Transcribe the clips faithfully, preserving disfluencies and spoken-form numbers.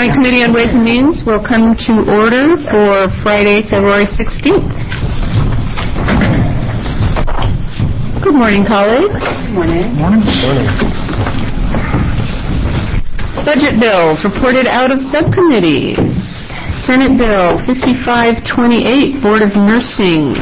Joint Committee on Ways and Means will come to order for Friday, February sixteenth. Good morning, colleagues. Good morning. Good morning. Good morning. Budget bills reported out of subcommittees. Senate Bill fifty-five twenty-eight, Board of Nursing.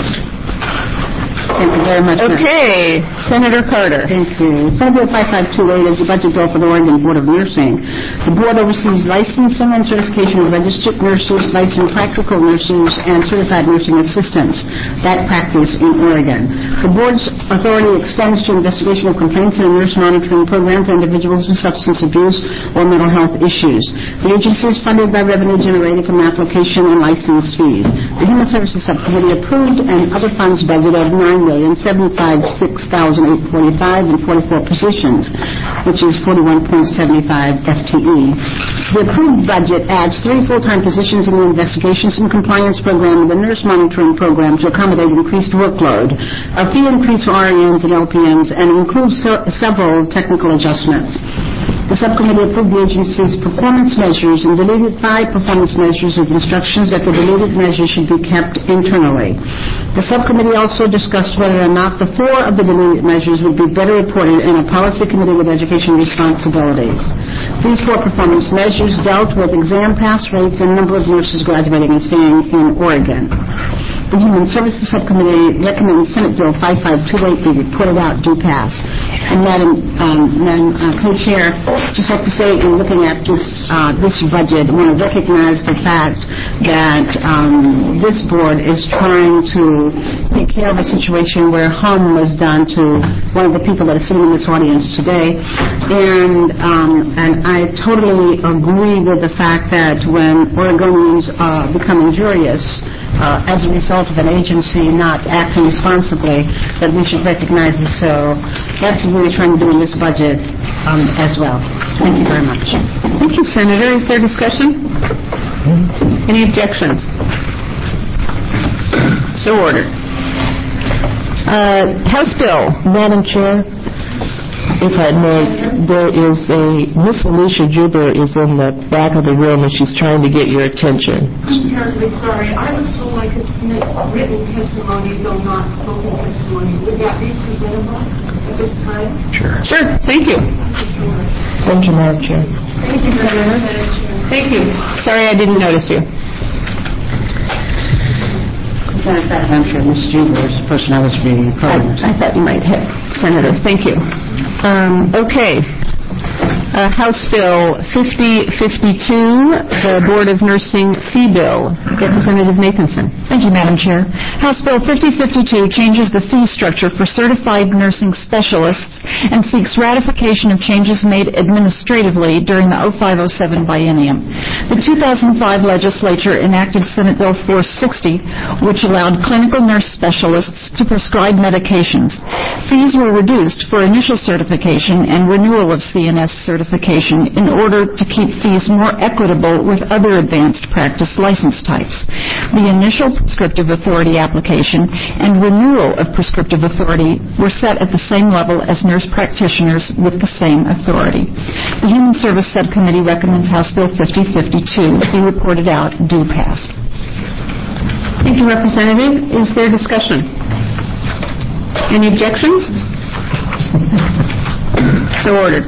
Thank you very much. Okay, Senator Carter. Thank you. Senate Bill fifty-five twenty-eight is the budget bill for the Oregon Board of Nursing. The board oversees licensing and certification of registered nurses, licensed practical nurses, and certified nursing assistants that practice in Oregon. The board's authority extends to investigation of complaints and a nurse monitoring program for individuals with substance abuse or mental health issues. The agency is funded by revenue generated from application and license fees. The Human Services Subcommittee approved and other funds budget of nine million seven hundred fifty-six thousand eight hundred forty-five and forty-four positions, which is forty-one point seven five F T E. The approved budget adds three full-time positions in the investigations and compliance program and the nurse monitoring program to accommodate increased workload, a fee increase for R N s and L P Ns, and includes se- several technical adjustments. The subcommittee approved the agency's performance measures and deleted five performance measures with instructions that the deleted measures should be kept internally. The subcommittee also discussed whether or not the four of the deleted measures would be better reported in a policy committee with education responsibilities. These four performance measures dealt with exam pass rates and number of nurses graduating and staying in Oregon. The Human Services Subcommittee recommends Senate Bill fifty-five twenty-eight be reported out due pass. And Madam, um, Madam uh, Co-Chair, just have to say, in looking at this uh, this budget, I want to recognize the fact that um, this board is trying to take care of a situation where harm was done to one of the people that are sitting in this audience today. And um, and I totally agree with the fact that when Oregonians uh, become injurious uh, as a result of an agency not acting responsibly, that we should recognize this. So that's what we're trying to do in this budget um, as well. Thank you very much. Thank you, Senator. Is there discussion? Any objections? So ordered. Uh, House Bill. Madam Chair, if I may, there is a, Miss Alicia Juber is in the back of the room and she's trying to get your attention. I'm terribly sorry. I was told I could submit written testimony, though not spoken testimony. Would that be presentable at this time? Sure. Sure. Thank you. Thank you, Madam Chair. Thank you, Madam Chair. Thank you. Sorry I didn't notice you. I'm sure Miz Juber is the person I was reading from. I, I thought you might have. Senator, thank you. Um, okay. Uh, House Bill fifty fifty-two, the Board of Nursing Fee Bill. Representative Nathanson. Thank you, Madam Chair. House Bill fifty fifty-two changes the fee structure for certified nursing specialists and seeks ratification of changes made administratively during the oh five oh seven biennium. The two thousand five legislature enacted Senate Bill four sixty, which allowed clinical nurse specialists to prescribe medications. Fees were reduced for initial certification and renewal of C N S certification in order to keep fees more equitable with other advanced practice license types. The initial prescriptive authority application and renewal of prescriptive authority were set at the same level as nurse practitioners with the same authority. The Human Service Subcommittee recommends House Bill fifty fifty-two be reported out due pass. Thank you, Representative. Is there discussion? Any objections? So ordered.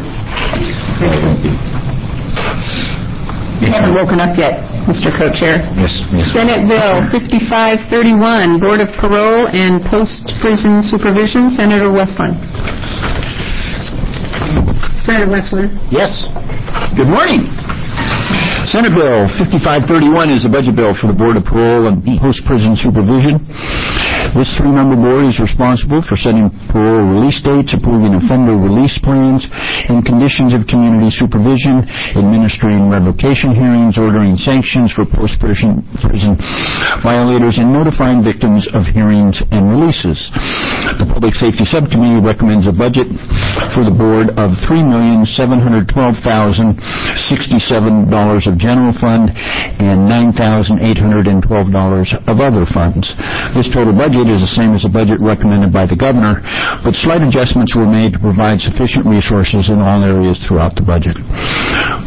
You haven't woken up yet, Mister Co-Chair. Yes, yes. Senate Bill fifty-five thirty-one, Board of Parole and Post-Prison Supervision. Senator Westland. Senator Westland. Yes. Good morning. Senate Bill fifty-five thirty-one is a budget bill for the Board of Parole and Post-Prison Supervision. This three-member board is responsible for setting parole release dates, approving offender release plans and conditions of community supervision, administering revocation hearings, ordering sanctions for post-prison prison violators, and notifying victims of hearings and releases. The Public Safety Subcommittee recommends a budget for the board of three million seven hundred twelve thousand sixty-seven dollars of general fund and nine thousand eight hundred twelve dollars of other funds. This total budget is the same as the budget recommended by the governor, but slight adjustments were made to provide sufficient resources in all areas throughout the budget.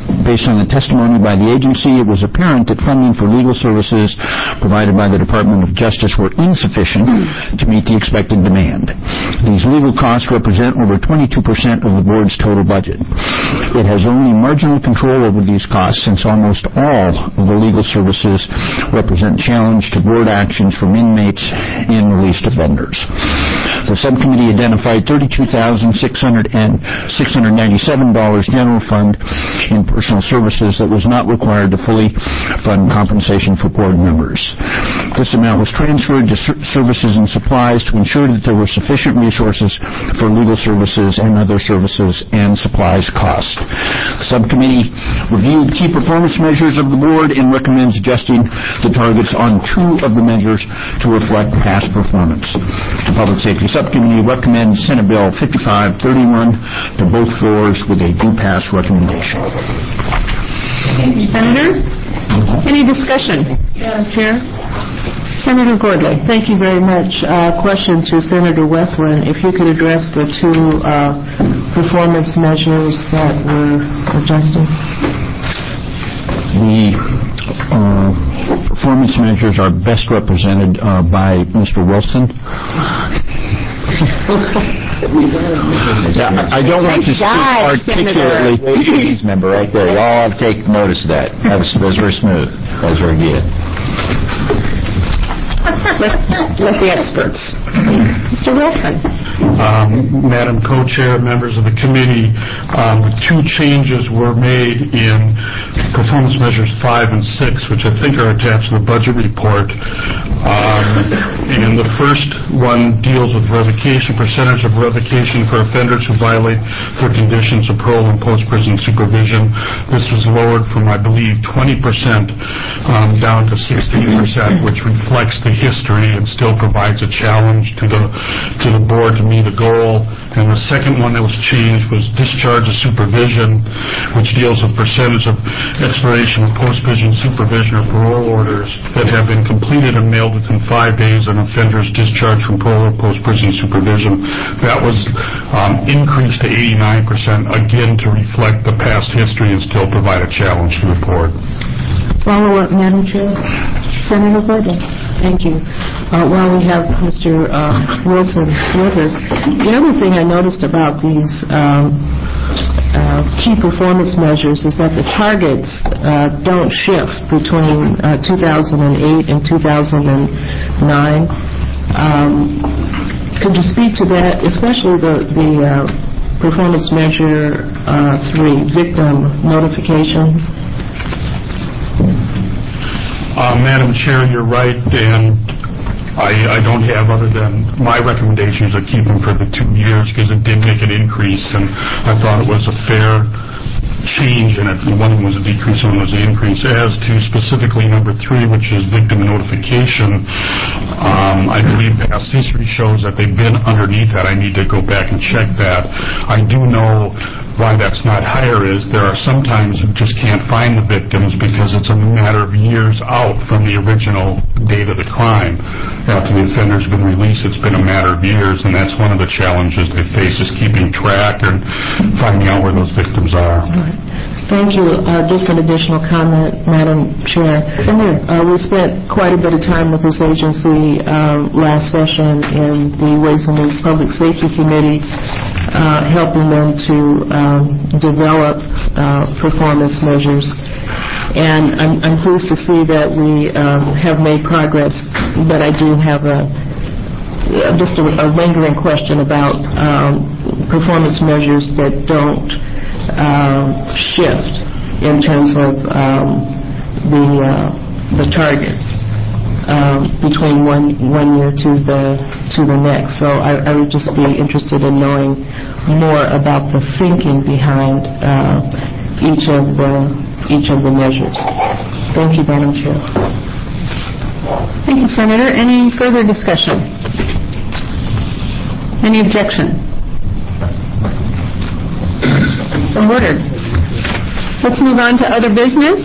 Based on the testimony by the agency, it was apparent that funding for legal services provided by the Department of Justice were insufficient to meet the expected demand. These legal costs represent over twenty-two percent of the board's total budget. It has only marginal control over these costs since almost all of the legal services represent challenge to board actions from inmates and released offenders. The subcommittee identified thirty-two thousand six hundred ninety-seven dollars general fund in personal services that was not required to fully fund compensation for board members. This amount was transferred to ser- services and supplies to ensure that there were sufficient resources for legal services and other services and supplies cost. The subcommittee reviewed key performance measures of the board and recommends adjusting the targets on two of the measures to reflect past performance. The Public Safety Subcommittee recommends Senate Bill fifty-five thirty-one to both floors with a do pass recommendation. Thank you, Senator. Any discussion? Madam Chair? Senator Gordley. Thank you very much. Uh, question to Senator Westland. If you could address the two uh, performance measures that were adjusted. The uh, performance measures are best represented uh, by Mister Wilson. Yeah, I I don't want to speak articulately. Please, member, right there. Y'all have to take notice of that. That was, that was very smooth. That was very good. Let, let the experts speak. Mister Wilson. Um, Madam Co-Chair, members of the committee, um, the two changes were made in performance measures five and six, which I think are attached to the budget report. Um, and the first one deals with revocation, percentage of revocation for offenders who violate their conditions of parole and post-prison supervision. This was lowered from, I believe, twenty percent um, down to sixteen percent, which reflects the history and still provides a challenge to the to the board to meet a goal. And the second one that was changed was discharge of supervision, which deals with percentage of expiration of post-prison supervision or parole orders that have been completed and mailed within five days of an offender's discharge from parole or post-prison supervision. That was um, increased to eighty-nine percent, again to reflect the past history and still provide a challenge to the board. Follow-up, Madam Chair. Senator Gordon. Thank you. Uh, while we have Mister Uh, Wilson with us, the other thing I noticed about these um, uh, key performance measures is that the targets uh, don't shift between uh, two thousand eight and two thousand nine. Um, could you speak to that, especially the, the uh, performance measure uh, three, victim notification? Uh, Madam Chair, you're right, and I, I don't have other than my recommendations of keeping for the two years because it did make an increase, and I thought it was a fair change in it. One was a decrease, one was an increase. As to specifically number three, which is victim notification, um, I believe past history shows that they've been underneath that. I need to go back and check that. I do know why that's not higher is there are sometimes who just can't find the victims because it's a matter of years out from the original date of the crime. After the offender's been released, it's been a matter of years, and that's one of the challenges they face is keeping track and finding out where those victims are. Thank you. Uh, just an additional comment, Madam Chair. Uh, we spent quite a bit of time with this agency uh, last session in the Ways and Means Public Safety Committee, uh, helping them to um, develop uh, performance measures. And I'm, I'm pleased to see that we um, have made progress, but I do have a just a, a lingering question about um, performance measures that don't Um, shift in terms of um, the uh, the target um, between one one year to the to the next. So I, I would just be interested in knowing more about the thinking behind uh, each of the each of the measures. Thank you, Madam Chair. Thank you, Senator. Any further discussion? Any objection? So ordered. Let's move on to other business.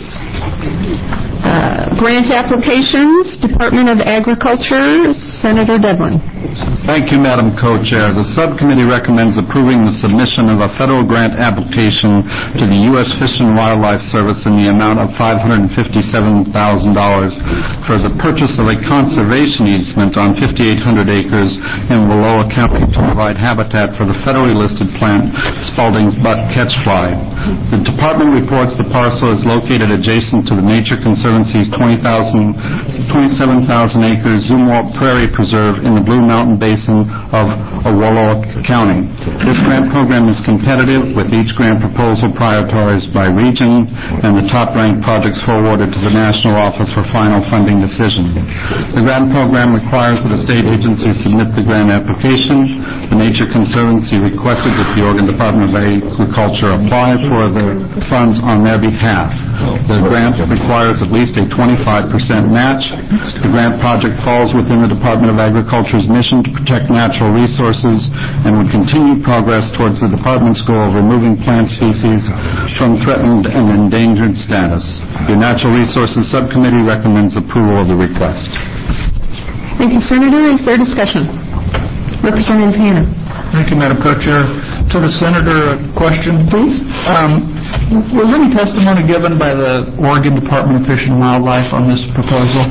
Uh, grant applications, Department of Agriculture, Senator Devlin. Thank you, Madam Co-Chair. The subcommittee recommends approving the submission of a federal grant application to the U S Fish and Wildlife Service in the amount of five hundred fifty-seven thousand dollars for the purchase of a conservation easement on fifty-eight hundred acres in Wallowa County to provide habitat for the federally listed plant Spalding's buck catchfly. The department reports the parcel is located adjacent to the Nature Conservancy's twenty thousand, twenty-seven thousand acre Zumwalt Prairie Preserve in the Blue Mountain Basin of Wallowa County. This grant program is competitive, with each grant proposal prioritized by region and the top-ranked projects forwarded to the National Office for Final Funding Decision. The grant program requires that a state agency submit the grant application. The Nature Conservancy requested that the Oregon Department of Agriculture apply for the funds on their behalf. The grant requires at least a twenty-five percent match. The grant project falls within the Department of Agriculture's mission to protect natural resources and would continue progress towards the department's goal of removing plant species from threatened and endangered status. Your Natural Resources Subcommittee recommends approval of the request. Thank you, Senator. Is there discussion? Representative Hanna. Thank you, Madam Co-Chair. To the Senator, a question, please. Um, was any testimony given by the Oregon Department of Fish and Wildlife on this proposal?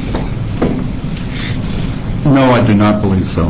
No, I do not believe so.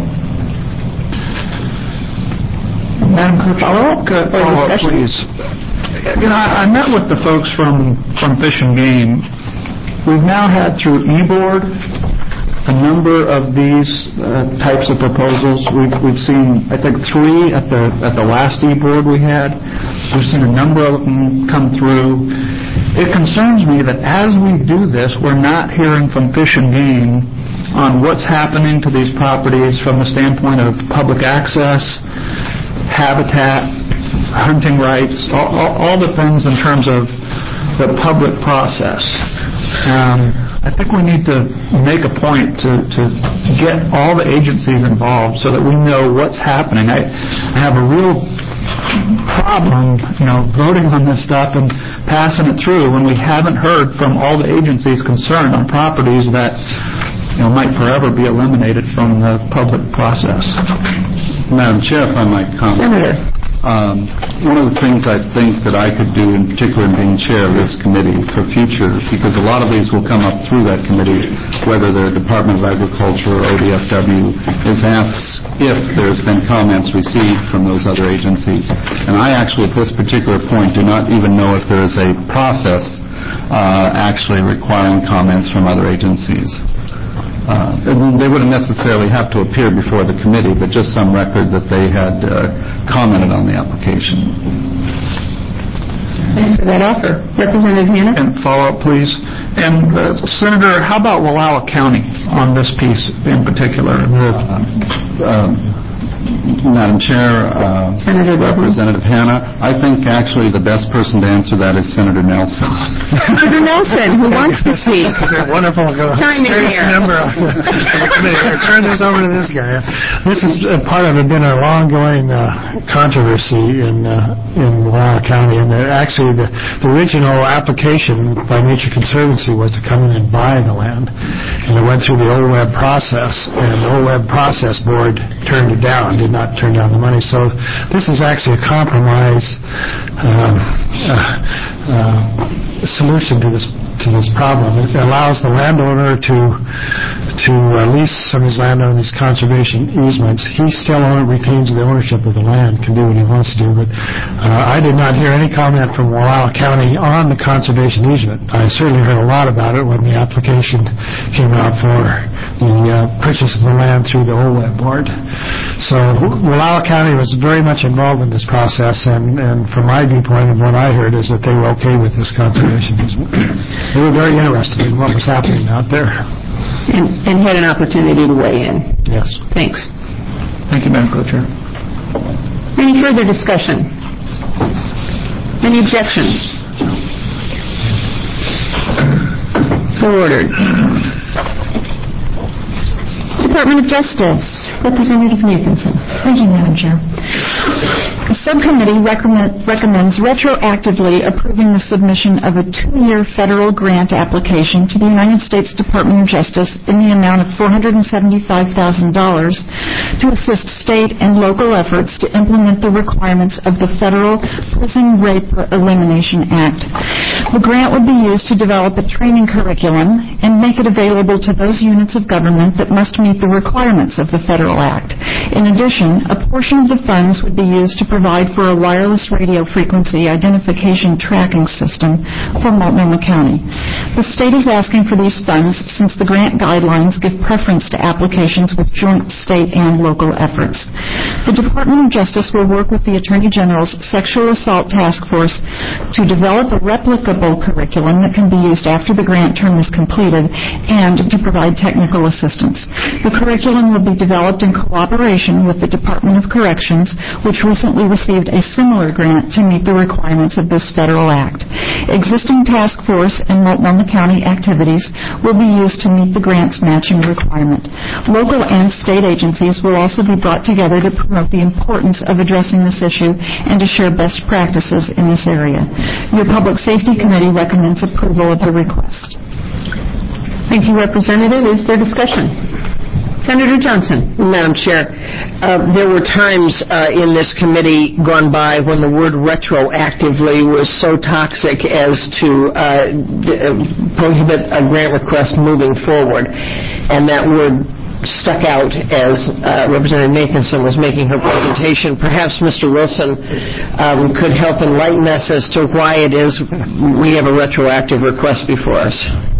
Madam Co-Chair, follow-up uh, or follow-up, discussion? please. You know, I, I met with the folks from, from Fish and Game. We've now had through e-board a number of these uh, types of proposals. We've, we've seen, I think, three at the at the last e-board we had. We've seen a number of them come through. It concerns me that as we do this, we're not hearing from Fish and Game on what's happening to these properties from the standpoint of public access, habitat, hunting rights, all, all, all the things in terms of the public process. Um, I think we need to make a point to, to get all the agencies involved so that we know what's happening. I, I have a real problem, you know, voting on this stuff and passing it through when we haven't heard from all the agencies concerned on properties that, you know, might forever be eliminated from the public process. Madam Chair, if I might comment. Senator. Um, one of the things I think that I could do, in particular in being chair of this committee for future, because a lot of these will come up through that committee, whether they're Department of Agriculture or O D F W, is ask if there's been comments received from those other agencies. And I actually, at this particular point, do not even know if there is a process uh, actually requiring comments from other agencies. Uh, they wouldn't necessarily have to appear before the committee, but just some record that they had uh, commented on the application. Thanks for that offer. Representative Hanna. And follow-up, please. And uh, Senator, how about Wallowa County on this piece in particular? The, uh, um, Madam Chair, uh, Senator Representative Hanna, I think actually the best person to answer that is Senator Nelson. Senator Nelson, who wants to speak? Wonderful. Chime in here. Member of the committee. I turn this over to this guy. This has uh, part of it been an ongoing uh, controversy in uh, in Wallowa County, and uh, actually the, the original application by Nature Conservancy was to come in and buy the land, and it went through the O W E B process, and the O W E B process board turned it down, did not turn down the money. So this is actually a compromise um, uh, uh, solution to this to this problem. It allows the landowner to to uh, lease some of his land on these conservation easements. He still own, retains the ownership of the land, can do what he wants to do. But uh, I did not hear any comment from Wallowa County on the conservation easement. I certainly heard a lot about it when the application came out for the uh, purchase of the land through the O W E B board. So Wallowa County was very much involved in this process, and, and from my viewpoint and what I heard is that they were okay with this conservation easement. They were very interested in what was happening out there. And, and had an opportunity to weigh in. Yes. Thanks. Thank you, Madam Co-Chair. Any further discussion? Any objections? So ordered. Department of Justice, Representative Nathanson. Thank you, Madam Chair. subcommittee recommend, recommends retroactively approving the submission of a two-year federal grant application to the United States Department of Justice in the amount of four hundred seventy-five thousand dollars to assist state and local efforts to implement the requirements of the Federal Prison Rape Elimination Act. The grant would be used to develop a training curriculum and make it available to those units of government that must meet the requirements of the Federal Act. In addition, a portion of the funds would be used to provide for a wireless radio frequency identification tracking system for Multnomah County. The state is asking for these funds since the grant guidelines give preference to applications with joint state and local efforts. The Department of Justice will work with the Attorney General's Sexual Assault Task Force to develop a replicable curriculum that can be used after the grant term is completed and to provide technical assistance. The curriculum will be developed in cooperation with the Department of Corrections, which recently received a similar grant to meet the requirements of this federal act. Existing task force and Multnomah County activities will be used to meet the grant's matching requirement. Local and state agencies will also be brought together to promote the importance of addressing this issue and to share best practices in this area. Your Public Safety Committee recommends approval of the request. Thank you, Representative. Is there discussion? Senator Johnson. Madam Chair, uh, there were times uh, in this committee gone by when the word retroactively was so toxic as to uh, d- prohibit a grant request moving forward, and that word stuck out as uh, Representative Nathanson was making her presentation. Perhaps Mister Wilson um, could help enlighten us as to why it is we have a retroactive request before us.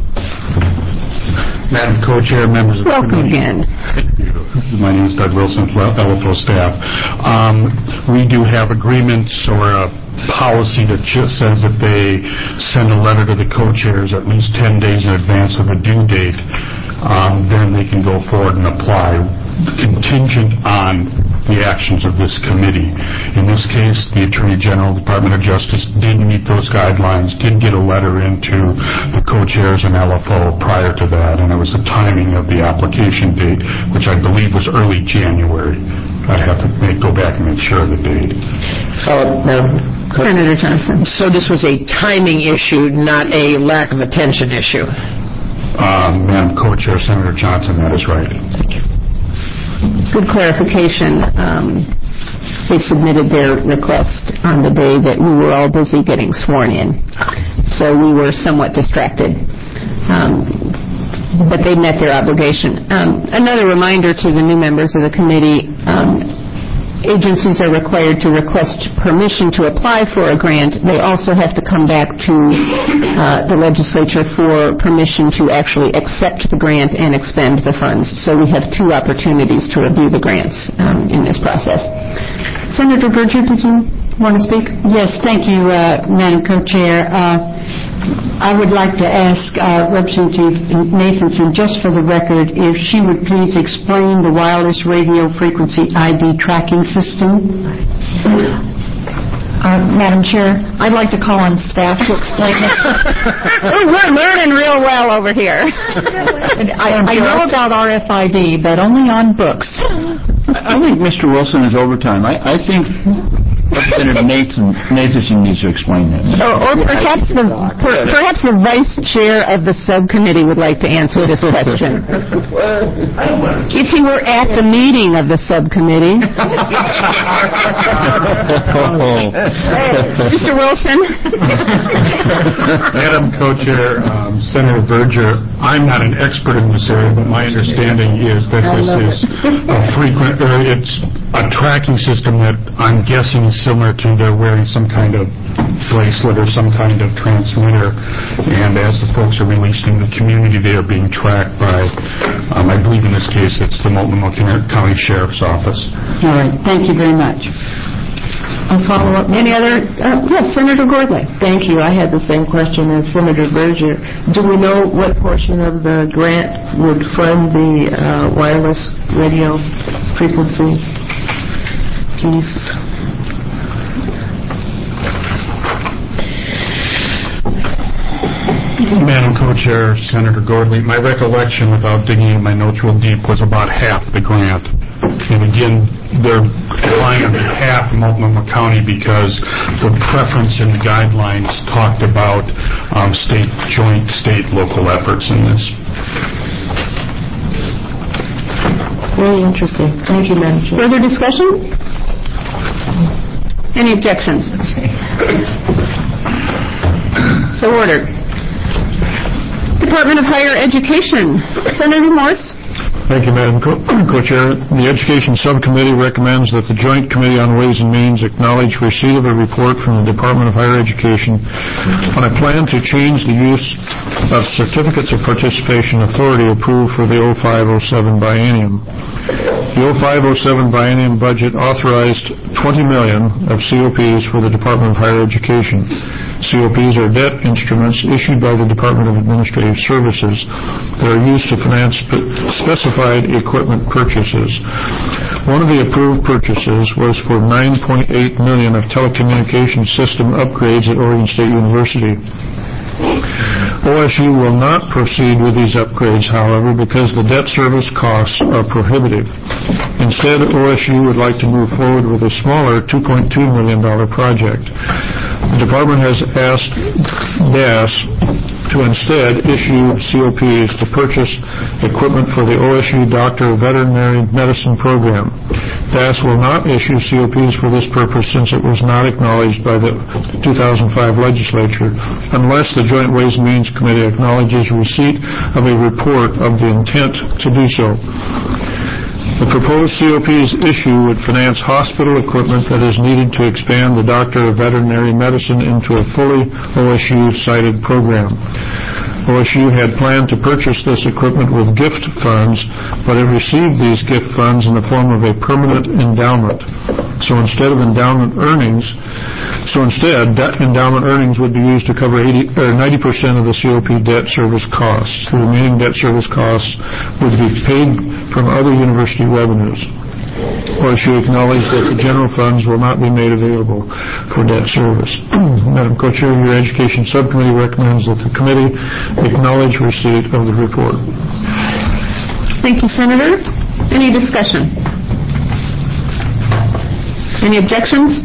Madam Co-Chair, members of the Welcome committee. again. Thank you. My name is Doug Wilson, L F O staff. Um, we do have agreements or a policy that just says if they send a letter to the co-chairs at least ten days in advance of the due date, um, then they can go forward and apply, contingent on the actions of this committee. In this case, the Attorney General, Department of Justice, did meet those guidelines, did get a letter into the co-chairs and L F O prior to that, and it was the timing of the application date, which I believe was early January. I'd have to make, go back and make sure of the date. Uh, Madam Senator Johnson. So this was a timing issue, not a lack of attention issue. Um, Madam Co-Chair, Senator Johnson, that is right. Thank you. Good clarification. Um, they submitted their request on the day that we were all busy getting sworn in, so we were somewhat distracted. Um, but they met their obligation. Um, another reminder to the new members of the committee, um, agencies are required to request permission to apply for a grant. They also have to come back to uh, the legislature for permission to actually accept the grant and expend the funds. So we have two opportunities to review the grants um, in this process. Senator Berger, did you want to speak? Yes, thank you, uh, Madam Co-Chair. Uh, I would like to ask uh, Representative Nathanson, just for the record, if she would please explain the wireless radio frequency I D tracking system. Uh, Madam Chair, I'd like to call on staff to explain this. We're learning real well over here. I, I know about R F I D, but only on books. I think Mister Wilson is overtime. I, I think Representative Nathan, Nathanson needs to explain this. Or, or perhaps the per, perhaps the vice chair of the subcommittee would like to answer this question. If he were at the meeting of the subcommittee. Mister Wilson. Madam Co-Chair, um, Senator Berger, I'm not an expert in this area, but my understanding is that this is a frequent, or it's a tracking system that I'm guessing is similar to they're wearing some kind of bracelet or some kind of transmitter, and as the folks are released in the community, they are being tracked by, um, I believe in this case, it's the Multnomah County Sheriff's Office. All right, thank you very much. I'll follow up. Any other? Uh, yes, Senator Gordley. Thank you. I had the same question as Senator Berger. Do we know what portion of the grant would fund the uh, wireless radio frequency piece? Madam Co-Chair, Senator Gordley, my recollection, without digging in my notes real deep, was about half the grant. And again, they're applying on behalf of Multnomah County because the preference in the guidelines talked about um, state, joint state, local efforts in this. Very interesting. Thank you, Madam Chair. Further discussion? Any objections? So ordered. Department of Higher Education. Senator Morse. Thank you, Madam Co- Co-Chair. The Education Subcommittee recommends that the Joint Committee on Ways and Means acknowledge receipt of a report from the Department of Higher Education on a plan to change the use of Certificates of Participation Authority approved for the oh five oh seven biennium. The oh five oh seven biennium budget authorized twenty million dollars of C O Ps for the Department of Higher Education. C O Ps are debt instruments issued by the Department of Administrative Services that are used to finance spe- specified equipment purchases. One of the approved purchases was for nine point eight million dollars of telecommunications system upgrades at Oregon State University. O S U will not proceed with these upgrades, however, because the debt service costs are prohibitive. Instead, O S U would like to move forward with a smaller two point two million dollars project. The department has asked D A S to instead issue C O Ps to purchase equipment for the O S U Doctor of Veterinary Medicine program. D A S will not issue C O Ps for this purpose since it was not acknowledged by the two thousand five legislature unless the Joint Ways and Means Committee acknowledges receipt of a report of the intent to do so. The proposed C O Ps issue would finance hospital equipment that is needed to expand the Doctor of Veterinary Medicine into a fully O S U-cited program. O S U had planned to purchase this equipment with gift funds, but it received these gift funds in the form of a permanent endowment. So instead of endowment earnings, so instead, debt endowment earnings would be used to cover eighty, or ninety percent of the C O P debt service costs. The remaining debt service costs would be paid from other university revenues. O S U acknowledged that the general funds will not be made available for debt service. Madam Co-Chair, your Education Subcommittee recommends that the committee acknowledge receipt of the report. Thank you, Senator. Any discussion? Any objections?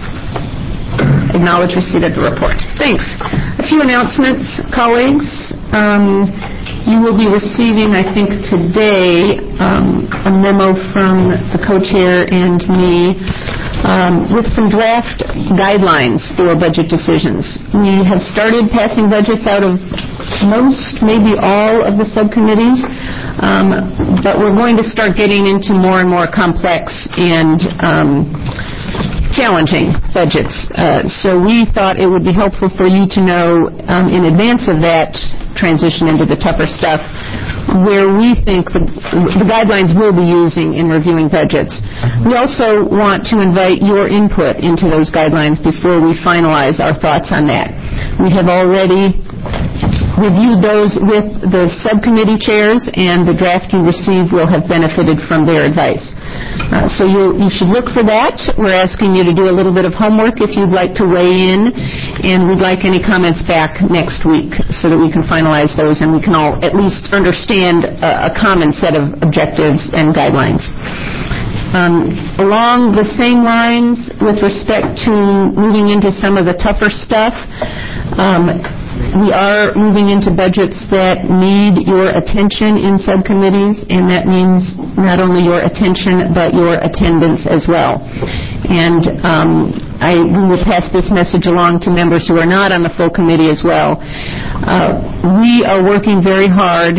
Acknowledge receipt of the report. Thanks. A few announcements, colleagues. Um, you will be receiving, I think, today um, a memo from the co-chair and me um, with some draft guidelines for budget decisions. We have started passing budgets out of most, maybe all of the subcommittees, um, but we're going to start getting into more and more complex and um, challenging budgets. Uh, so we thought it would be helpful for you to know um, in advance of that transition into the tougher stuff where we think the, the guidelines we'll be using in reviewing budgets. We also want to invite your input into those guidelines before we finalize our thoughts on that. We have already reviewed those with the subcommittee chairs, and the draft you receive will have benefited from their advice. Uh, so you, you should look for that. We're asking you to do a little bit of homework if you'd like to weigh in, and we'd like any comments back next week so that we can finalize those and we can all at least understand a, a common set of objectives and guidelines. Um, along the same lines, with respect to moving into some of the tougher stuff, um, we are moving into budgets that need your attention in subcommittees, and that means not only your attention but your attendance as well. And um, I we will pass this message along to members who are not on the full committee as well. Uh, we are working very hard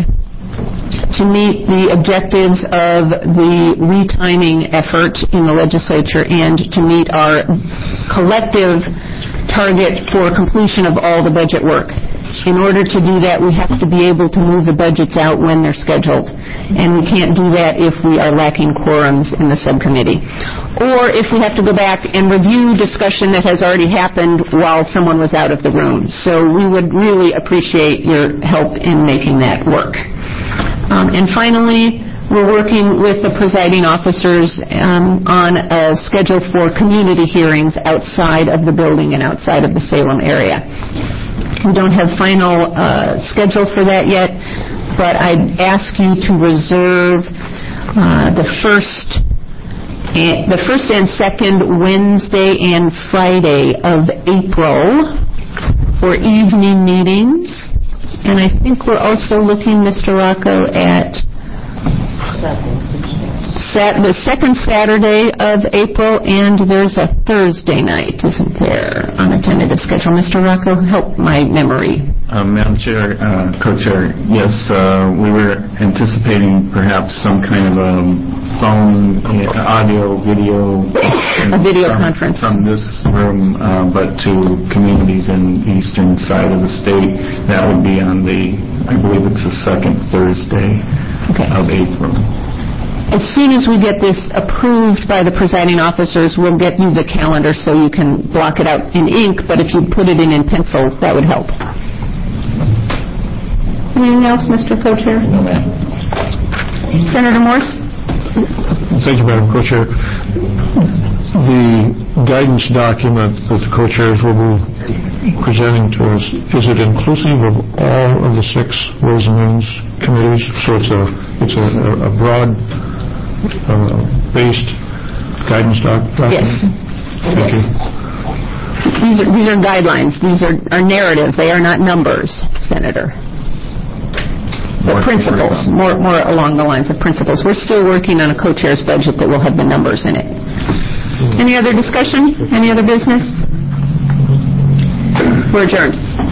to meet the objectives of the retiming effort in the legislature and to meet our collective target for completion of all the budget work. In order to do that, we have to be able to move the budgets out when they're scheduled. And we can't do that if we are lacking quorums in the subcommittee. Or if we have to go back and review discussion that has already happened while someone was out of the room. So we would really appreciate your help in making that work. Um, and finally, we're working with the presiding officers um, on a schedule for community hearings outside of the building and outside of the Salem area. We don't have final uh, schedule for that yet, but I'd ask you to reserve uh, the first and the first and second Wednesday and Friday of April for evening meetings. And I think we're also looking, Mister Rocco, at Sat- the second Saturday of April, and there's a Thursday night, isn't there, on a tentative schedule? Mister Rocco, help my memory. Um, Madam Chair, uh, Co-Chair, yes, uh, we were anticipating perhaps some kind of a phone, uh, audio, video... A video from, conference. From this room, uh, but to communities in the eastern side of the state. That would be on the, I believe it's the second Thursday Okay. of April. As soon as we get this approved by the presiding officers, we'll get you the calendar so you can block it out in ink, but if you put it in in pencil, that would help. Anything else, Mister Co-Chair? No, ma'am. Senator Morse? Thank you, Madam Co-Chair. The guidance document that the co-chairs will be presenting to us, is it inclusive of all of the six Ways and Means committees? So it's a it's a, a broad uh, based guidance doc- document? Yes. Thank yes. you. These are, these are guidelines. These are, are narratives. They are not numbers, Senator. But principles, more more along the lines of principles. We're still working on a co-chair's budget that will have the numbers in it. Any other discussion? Any other business? We're adjourned.